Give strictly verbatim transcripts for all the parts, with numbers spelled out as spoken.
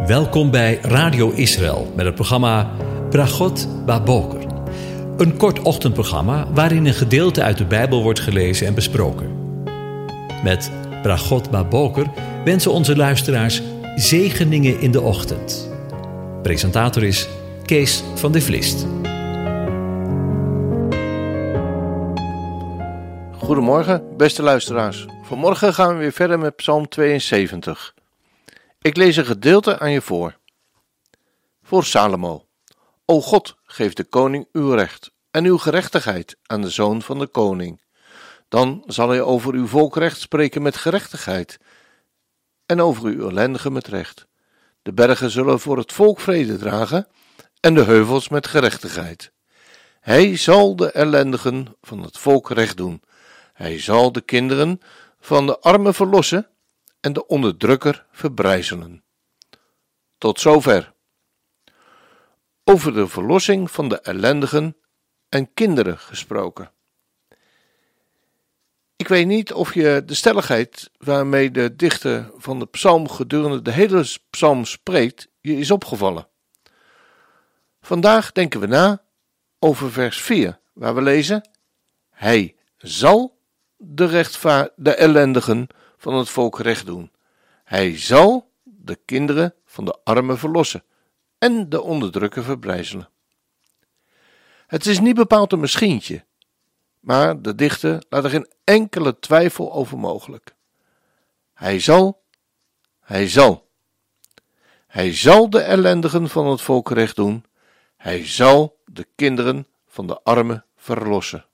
Welkom bij Radio Israël met het programma Bragot Baboker. Een kort ochtendprogramma waarin een gedeelte uit de Bijbel wordt gelezen en besproken. Met Bragot Baboker wensen onze luisteraars zegeningen in de ochtend. Presentator is Kees van de Vlist. Goedemorgen, beste luisteraars. Vanmorgen gaan we weer verder met Psalm tweeënzeventig. Ik lees een gedeelte aan je voor. Voor Salomo. O God, geef de koning uw recht en uw gerechtigheid aan de zoon van de koning. Dan zal hij over uw volk recht spreken met gerechtigheid en over uw ellendigen met recht. De bergen zullen voor het volk vrede dragen en de heuvels met gerechtigheid. Hij zal de ellendigen van het volk recht doen. Hij zal de kinderen van de armen verlossen en de onderdrukker verbrijzelen. Tot zover. Over de verlossing van de ellendigen en kinderen gesproken. Ik weet niet of je de stelligheid waarmee de dichter van de psalm gedurende de hele psalm spreekt, je is opgevallen. Vandaag denken we na over vers vier, waar we lezen: Hij zal de, rechtvaar- de ellendigen van het volk recht doen. Hij zal de kinderen van de armen verlossen en de onderdrukker verbrijzelen. Het is niet bepaald een misschientje, maar de dichter laat er geen enkele twijfel over mogelijk. Hij zal, hij zal. Hij zal de ellendigen van het volk recht doen. Hij zal de kinderen van de armen verlossen.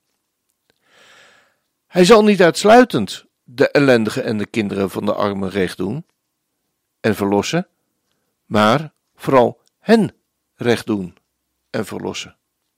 Hij zal niet uitsluitend de ellendigen en de kinderen van de armen recht doen en verlossen, maar vooral hen recht doen en verlossen.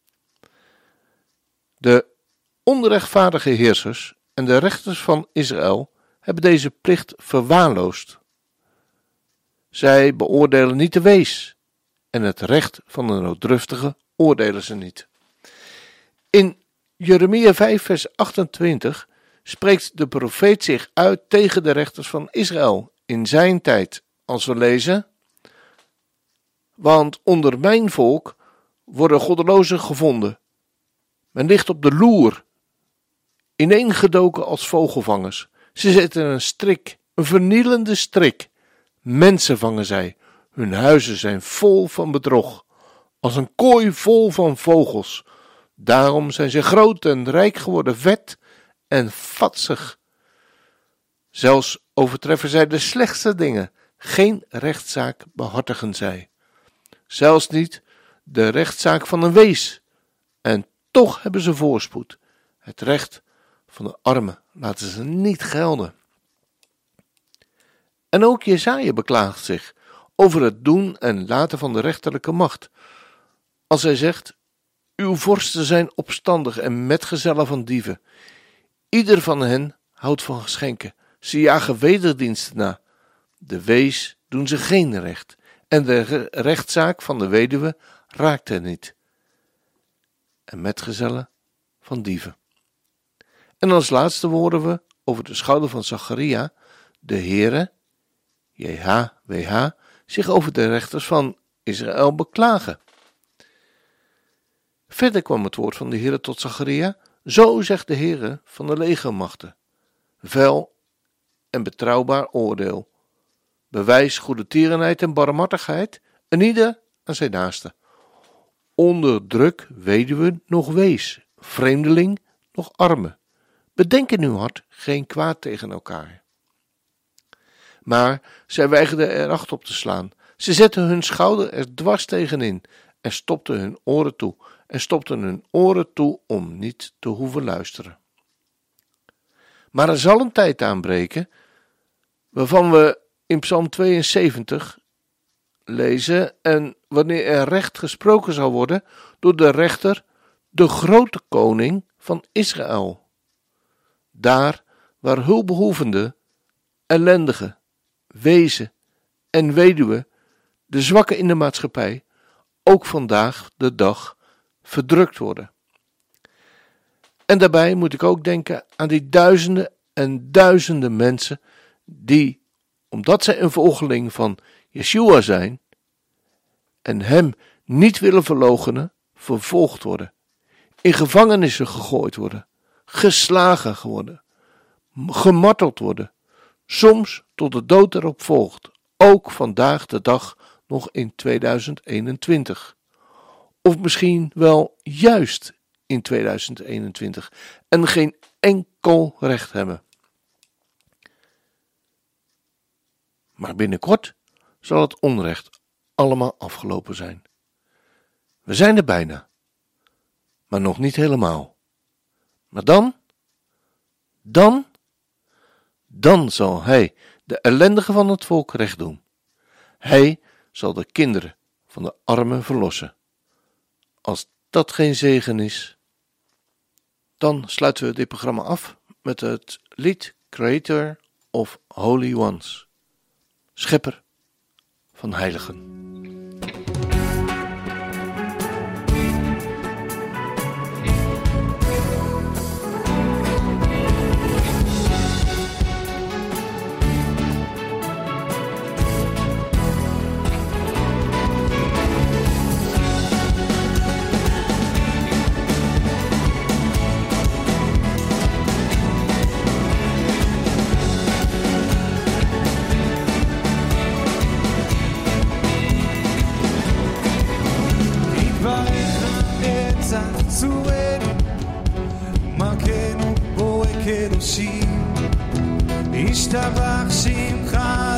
De onrechtvaardige heersers en de rechters van Israël hebben deze plicht verwaarloosd. Zij beoordelen niet de wees en het recht van de nooddruftige oordelen ze niet. In Jeremia vijf vers achtentwintig spreekt de profeet zich uit tegen de rechters van Israël in zijn tijd, als we lezen: Want onder mijn volk worden goddelozen gevonden. Men ligt op de loer, ineengedoken als vogelvangers. Ze zetten een strik, een vernielende strik. Mensen vangen zij, hun huizen zijn vol van bedrog, als een kooi vol van vogels. Daarom zijn ze groot en rijk geworden, vet en vatsig. Zelfs overtreffen zij de slechtste dingen. Geen rechtszaak behartigen zij. Zelfs niet de rechtszaak van een wees. En toch hebben ze voorspoed. Het recht van de armen laten ze niet gelden. En ook Jesaja beklaagt zich over het doen en laten van de rechterlijke macht. Als hij zegt: Uw vorsten zijn opstandig en metgezellen van dieven. Ieder van hen houdt van geschenken. Ze jagen wederdiensten na. De wees doen ze geen recht. En de rechtszaak van de weduwe raakt hen niet. En metgezellen van dieven. En als laatste horen we over de schouder van Zacharia de Heere, J H W H, zich over de rechters van Israël beklagen. Verder kwam het woord van de Heere tot Zacharia: Zo zegt de Heere van de legermachten: Vuil en betrouwbaar oordeel. Bewijs goede tierenheid en barmhartigheid, en ieder aan zijn naaste. Onderdruk weduwe nog wees, vreemdeling nog arme. Bedenk in uw hart geen kwaad tegen elkaar. Maar zij weigerden er acht op te slaan. Ze zetten hun schouder er dwars tegenin en stopten hun oren toe. En stopten hun oren toe om niet te hoeven luisteren. Maar er zal een tijd aanbreken, waarvan we in Psalm tweeënzeventig lezen, en wanneer er recht gesproken zal worden door de rechter, de grote koning van Israël. Daar waar hulpbehoevenden, ellendigen, wezen en weduwen, de zwakken in de maatschappij, ook vandaag de dag verdrukt worden. En daarbij moet ik ook denken aan die duizenden en duizenden mensen die, omdat zij een volgeling van Yeshua zijn, en hem niet willen verloochenen, vervolgd worden, in gevangenissen gegooid worden, geslagen worden, gemarteld worden, soms tot de dood erop volgt, ook vandaag de dag nog in tweeduizend eenentwintig. Of misschien wel juist in tweeduizend eenentwintig en geen enkel recht hebben. Maar binnenkort zal het onrecht allemaal afgelopen zijn. We zijn er bijna, maar nog niet helemaal. Maar dan, dan, dan zal hij de ellendigen van het volk recht doen. Hij zal de kinderen van de armen verlossen. Als dat geen zegen is, dan sluiten we dit programma af met het lied Creator of Holy Ones, schepper van heiligen. ישתבח שמך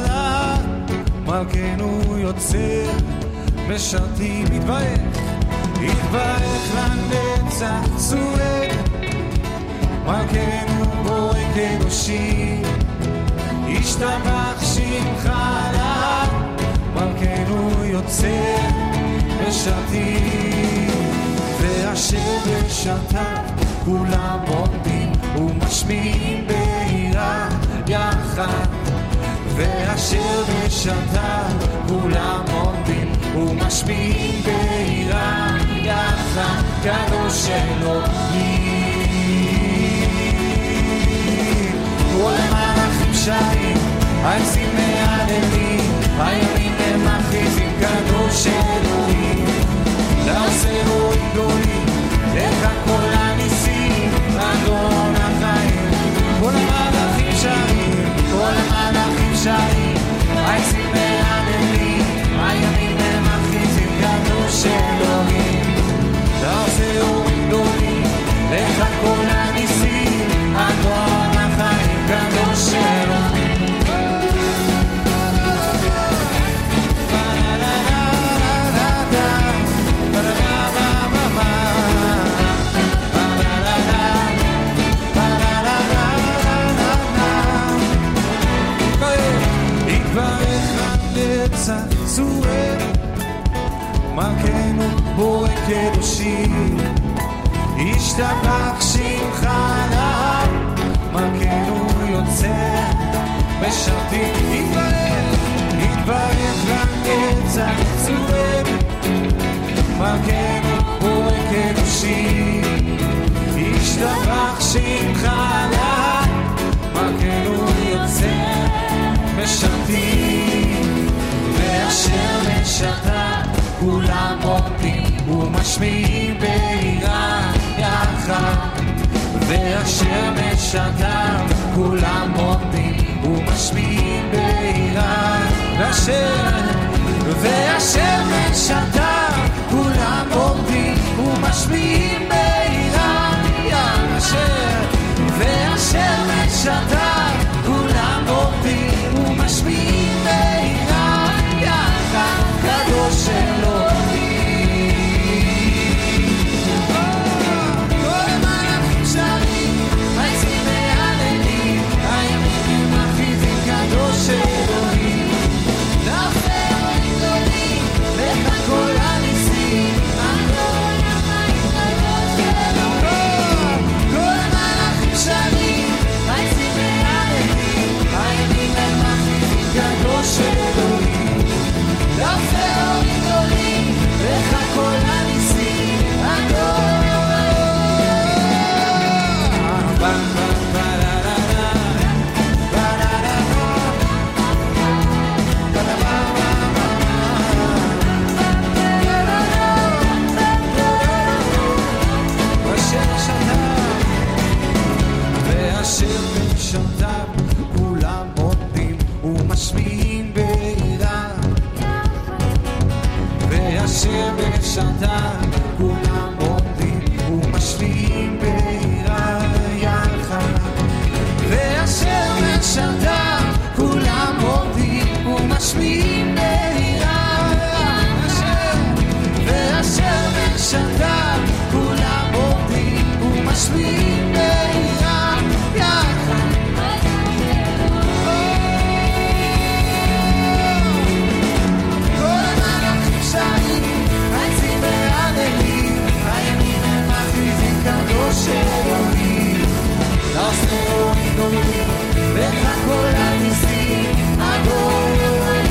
מלכנו יוצר משרתים יתברך יתברך לנצח צועק מלכנו בורא קדושים ישתבח שמך מלכנו יוצר משרתים ואשר בשרתיו כולם עומדים ומשמיעים בעירה יחד ואשר בשרתיו כולם עומדים ומשמיעים בעירה יחד קדוש אלוהים כל המלאכים שרים העצים מהללים הימים הם מכריזים קדוש אלוהים לעושה אלוהים גדולים לך כל הניסים אדון החיים כל המלאכים שרים כל המלאכים שרים העצים מהללים הימים הם מכריזים קדוש אלוהים לעושה אלוהים גדולים לך כל הניסים אדון החיים קדוש אלוהים מלכנו בורא קדושים ישתבח שמך מלכנו יוצר משרתים יתברך יתברך לנצח צועק מלכנו בורא קדושים ישתבח שמך מלכנו יוצר משרתים ואשר משרתיו כולם עומדים ומשמיעים בעירה יחד ואשר משרתיו כולם עומדים ומשמיעים בעירה ואשר ואשר משרתיו כולם עומדים ומשמיעים בעירה יחד ואשר משרתיו כולם עומדים ומשמיעים בעירה יחד קדוש אלוהים כל המלאכים שרים העצים מהללים הימים מכריזים קדוש אלוהים לעושה אלוהים גדולים לך כל הניסים אדון החיים קדוש משרתיו כולם עומדים ומשמיעים בעירה ואשר משרתיו כולם עומדים ומשמיעים בעירה יחד ואשר משרתיו כולם עומדים ומשמיעים בעירה ואשר משרתיו כולם עומדים ומשמיעים בעירה יחד כל המלאכים שרים רצים והללים הימים הם מכריזים קדוש אלוהים לעושה אורים גדולים לך כל הניסים אדון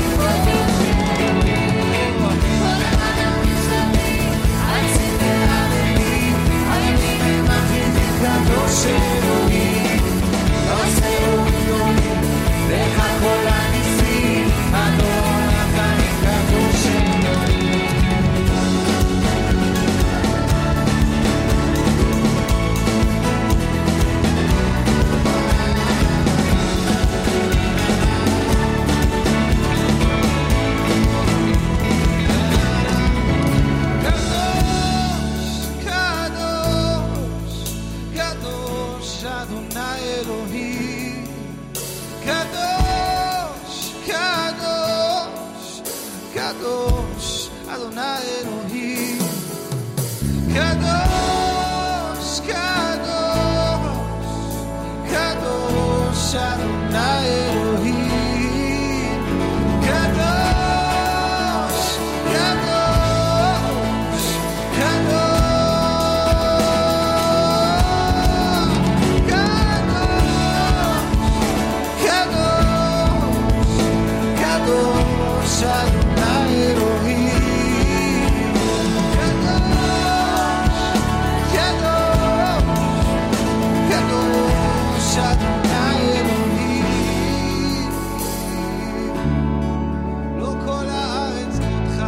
כל המלאכים שרים רצים והללים הימים הם מכריזים קדוש אלוהים לעושה אורים גדולים לך כל הניסים אדון החיים קדוש אלוהים קדוש אדוני אלוהים קדוש קדוש קדוש אדוני אלוהים קדוש קדוש קדוש קדוש אדוני אלוהים קדוש אדוני אלוהים לא כל הארץ כמותך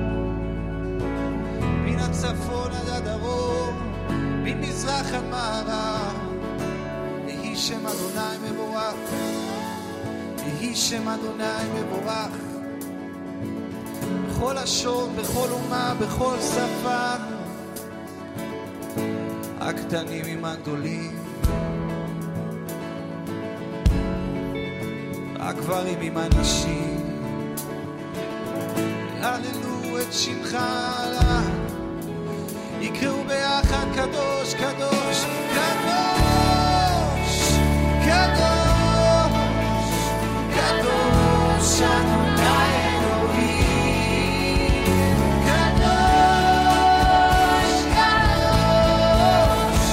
מן הצפון עד הדרום מן מזרח עד מערב יהי שם אדוני מבורך יהי שם אדוני מבורך בכל לשון, בכל אומה, בכל שפה הקטנים עם הגדולים הגברים עם הנשים הללו את שמך יקראו ביחד קדוש קדוש קדוש קדוש קדוש אדוני אלוהים קדוש קדוש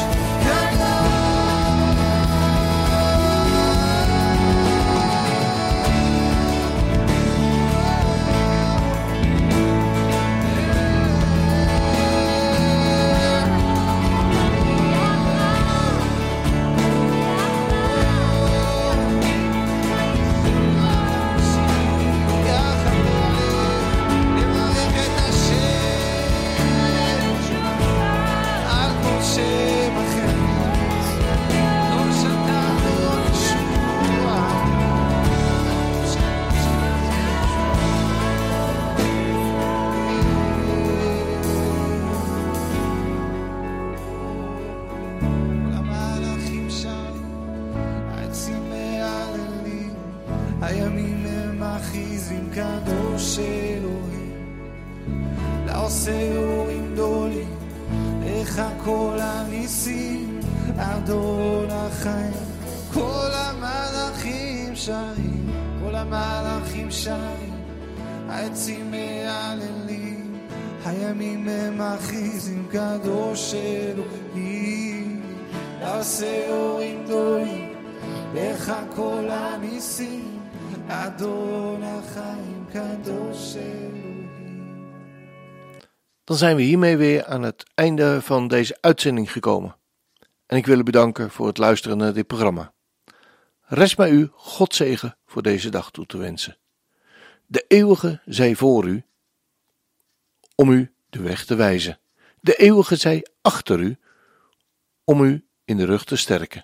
הימים הם מכריזים קדוש אלוהים לעושה אורים גדולים לך כל הניסים אדון החיים כל המלאכים שרים כל המלאכים שרים העצים מהללים הימים הם מכריזים קדוש אלוהים לעושה אורים גדולים לך כל הניסים Adon Chaim Kadosh Elohim. Dan zijn we hiermee weer aan het einde van deze uitzending gekomen. En ik wil u bedanken voor het luisteren naar dit programma. Rest mij u God zegen voor deze dag toe te wensen. De eeuwige zij voor u, om u de weg te wijzen. De eeuwige zij achter u, om u in de rug te sterken.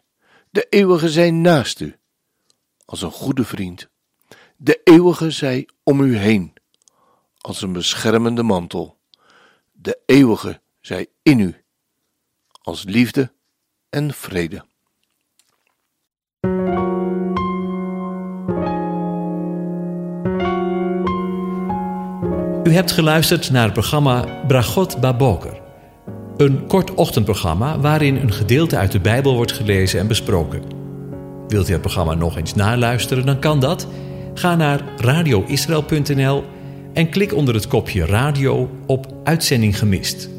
De Eeuwige zij naast u, als een goede vriend. De Eeuwige zij om u heen, als een beschermende mantel. De Eeuwige zij in u, als liefde en vrede. U hebt geluisterd naar het programma Bragot Baboker. Een kort ochtendprogramma waarin een gedeelte uit de Bijbel wordt gelezen en besproken. Wilt u het programma nog eens naluisteren, dan kan dat. Ga naar radio israël punt n l en klik onder het kopje radio op Uitzending gemist.